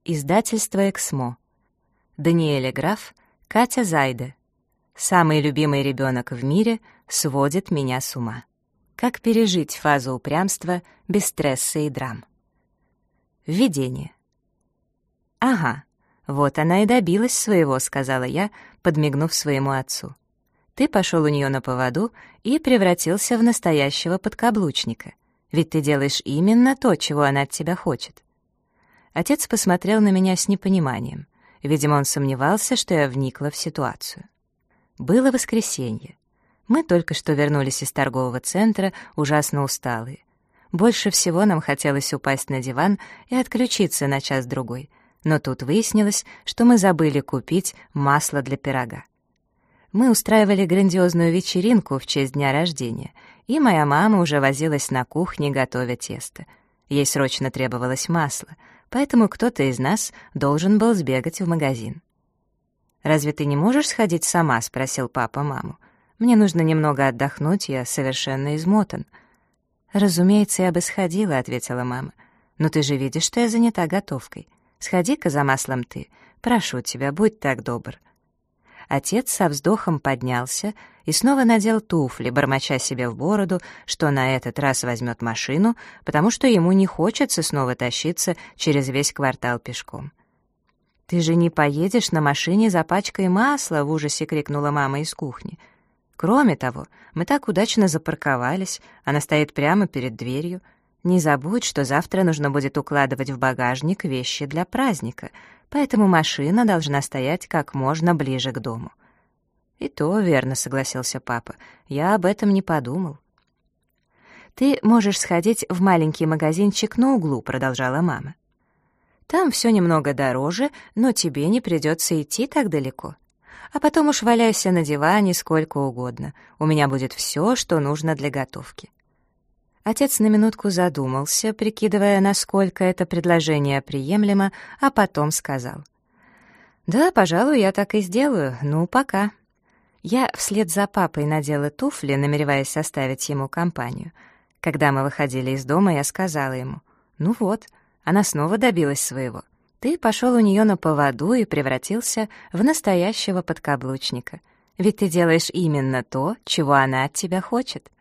Издательство «Эксмо». Даниэля Граф, Катя Зайде. Самый любимый ребенок в мире сводит меня с ума. Как пережить фазу упрямства без стресса и драм? Введение. «Ага, вот она и добилась своего», — сказала я, подмигнув своему отцу. «Ты пошел у нее на поводу и превратился в настоящего подкаблучника. Ведь ты делаешь именно то, чего она от тебя хочет». Отец посмотрел на меня с непониманием. Видимо, он сомневался, что я вникла в ситуацию. Было воскресенье. Мы только что вернулись из торгового центра, ужасно усталые. Больше всего нам хотелось упасть на диван и отключиться на час-другой. Но тут выяснилось, что мы забыли купить масло для пирога. Мы устраивали грандиозную вечеринку в честь дня рождения, и моя мама уже возилась на кухне, готовя тесто. Ей срочно требовалось масло, поэтому кто-то из нас должен был сбегать в магазин. «Разве ты не можешь сходить сама?» — спросил папа маму. «Мне нужно немного отдохнуть, я совершенно измотан». «Разумеется, я бы сходила», — ответила мама. «Но ты же видишь, что я занята готовкой. Сходи-ка за маслом ты. Прошу тебя, будь так добр». Отец со вздохом поднялся и снова надел туфли, бормоча себе в бороду, что на этот раз возьмет машину, потому что ему не хочется снова тащиться через весь квартал пешком. «Ты же не поедешь на машине за пачкой масла!» — в ужасе крикнула мама из кухни. «Кроме того, мы так удачно запарковались, она стоит прямо перед дверью. Не забудь, что завтра нужно будет укладывать в багажник вещи для праздника, поэтому машина должна стоять как можно ближе к дому». «И то верно», — согласился папа, — «я об этом не подумал». «Ты можешь сходить в маленький магазинчик на углу», — продолжала мама. «Там все немного дороже, но тебе не придется идти так далеко. А потом уж валяйся на диване сколько угодно. У меня будет все, что нужно для готовки». Отец на минутку задумался, прикидывая, насколько это предложение приемлемо, а потом сказал: «Да, пожалуй, я так и сделаю. Ну, пока». Я вслед за папой надела туфли, намереваясь составить ему компанию. Когда мы выходили из дома, я сказала ему: «Ну вот, она снова добилась своего. Ты пошел у нее на поводу и превратился в настоящего подкаблучника. Ведь ты делаешь именно то, чего она от тебя хочет».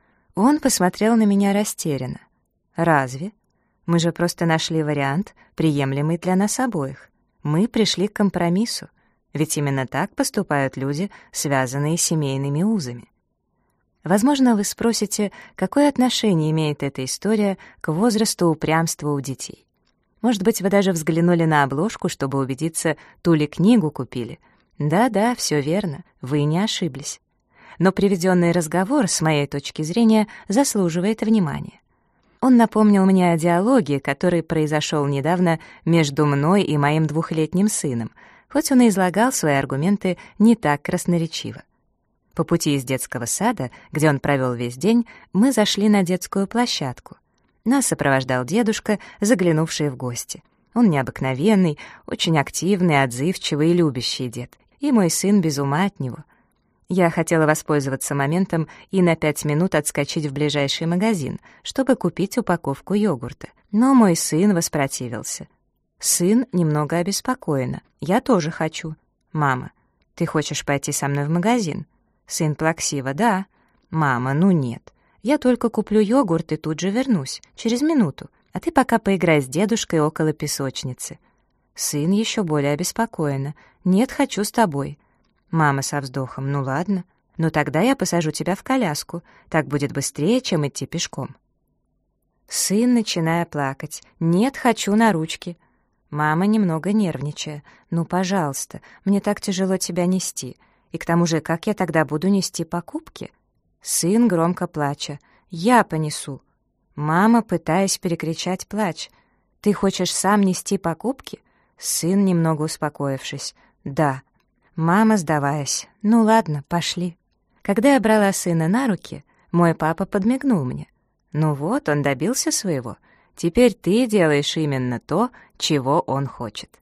Он посмотрел на меня растерянно. «Разве? Мы же просто нашли вариант, приемлемый для нас обоих. Мы пришли к компромиссу. Ведь именно так поступают люди, связанные семейными узами». Возможно, вы спросите, какое отношение имеет эта история к возрасту упрямства у детей. Может быть, вы даже взглянули на обложку, чтобы убедиться, ту ли книгу купили. Да-да, все верно, вы не ошиблись. Но приведенный разговор, с моей точки зрения, заслуживает внимания. Он напомнил мне о диалоге, который произошел недавно между мной и моим 2-летним сыном, хоть он и излагал свои аргументы не так красноречиво. По пути из детского сада, где он провел весь день, мы зашли на детскую площадку. Нас сопровождал дедушка, заглянувший в гости. Он необыкновенный, очень активный, отзывчивый и любящий дед, и мой сын без ума от него. Я хотела воспользоваться моментом и на 5 минут отскочить в ближайший магазин, чтобы купить упаковку йогурта, но мой сын воспротивился. Сын немного обеспокоенно. «Я тоже хочу». «Мама, ты хочешь пойти со мной в магазин?» Сын плаксиво: «Да». «Мама, ну нет. Я только куплю йогурт и тут же вернусь, через минуту, а ты пока поиграй с дедушкой около песочницы». Сын еще более обеспокоенно: «Нет, хочу с тобой». Мама со вздохом: «Ну ладно, но тогда я посажу тебя в коляску, так будет быстрее, чем идти пешком». Сын, начиная плакать: «Нет, хочу на ручки». Мама, немного нервничая: «Ну, пожалуйста, мне так тяжело тебя нести. И к тому же, как я тогда буду нести покупки?» Сын, громко плача: «Я понесу». Мама, пытаясь перекричать плач: «Ты хочешь сам нести покупки?» Сын, немного успокоившись: «Да». Мама, сдаваясь: «Ну ладно, пошли». Когда я брала сына на руки, мой папа подмигнул мне. «Ну вот, он добился своего. Теперь ты делаешь именно то, чего он хочет».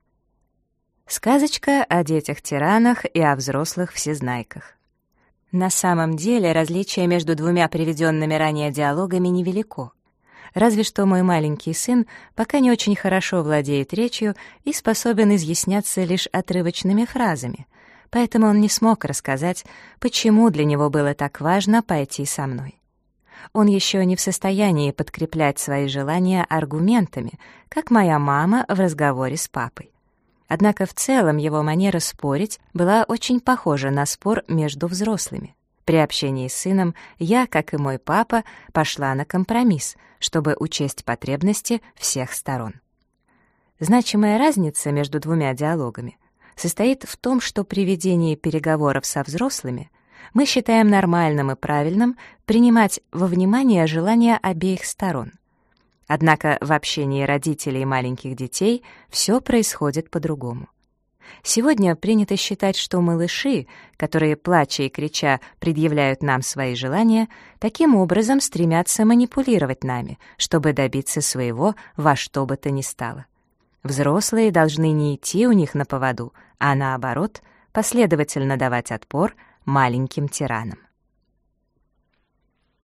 Сказочка о детях-тиранах и о взрослых-всезнайках. На самом деле различие между двумя приведенными ранее диалогами невелико. Разве что мой маленький сын пока не очень хорошо владеет речью и способен изъясняться лишь отрывочными фразами, поэтому он не смог рассказать, почему для него было так важно пойти со мной. Он еще не в состоянии подкреплять свои желания аргументами, как моя мама в разговоре с папой. Однако в целом его манера спорить была очень похожа на спор между взрослыми. При общении с сыном я, как и мой папа, пошла на компромисс, чтобы учесть потребности всех сторон. Значимая разница между двумя диалогами состоит в том, что при ведении переговоров со взрослыми мы считаем нормальным и правильным принимать во внимание желания обеих сторон. Однако в общении родителей и маленьких детей все происходит по-другому. Сегодня принято считать, что малыши, которые, плача и крича, предъявляют нам свои желания, таким образом стремятся манипулировать нами, чтобы добиться своего во что бы то ни стало. Взрослые должны не идти у них на поводу, а наоборот, последовательно давать отпор маленьким тиранам.